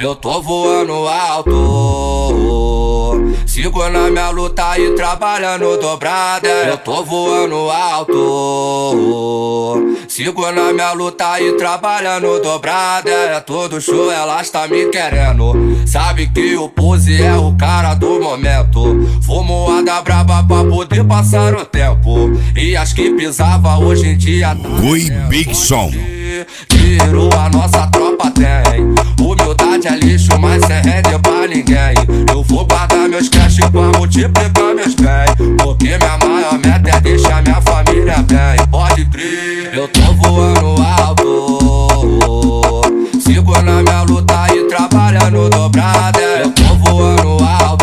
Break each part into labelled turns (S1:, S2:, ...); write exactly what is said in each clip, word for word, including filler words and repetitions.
S1: Eu tô voando alto, sigo na minha luta e trabalhando dobrada. Eu tô voando alto, sigo na minha luta e trabalhando dobrada. É todo show, elas tá me querendo. Sabe que o Pose é o cara do momento. Fumoada braba pra poder passar o tempo. E as que pisava hoje em dia tá
S2: Gui Big Som.
S1: Virou a nossa tropa tem. Humildade é lixo, mas cê rende pra ninguém. Eu vou guardar meus cash pra multiplicar meus bens, porque minha maior meta é deixar minha família bem. Pode crer, eu tô voando alto, sigo na minha luta e trabalhando dobrada. Eu tô voando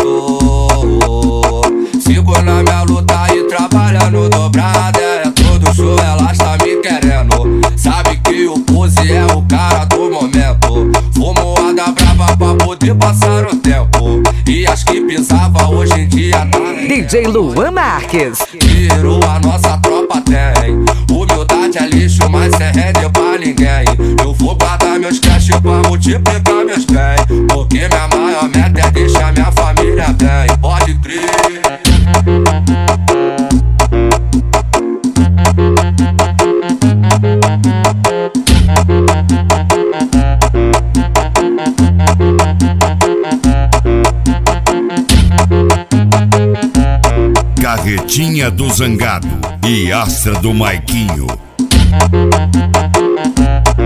S1: alto, sigo na minha luta e trabalhando dobrada. É todo show, elas tá me querendo. Sabe que o Pose é o cara do momento. Fumoada brava pra poder passar o tempo. E as que pisava hoje em dia tá
S3: D J Luan Marques.
S1: Virou a nossa tropa tem. Humildade é lixo, mas cê rende pra ninguém. Eu vou guardar meus cash pra multiplicar meus bens, porque minha maior meta é deixar minha família bem. Pode crer.
S2: Carretinha do Zangado e Astra do Maiquinho.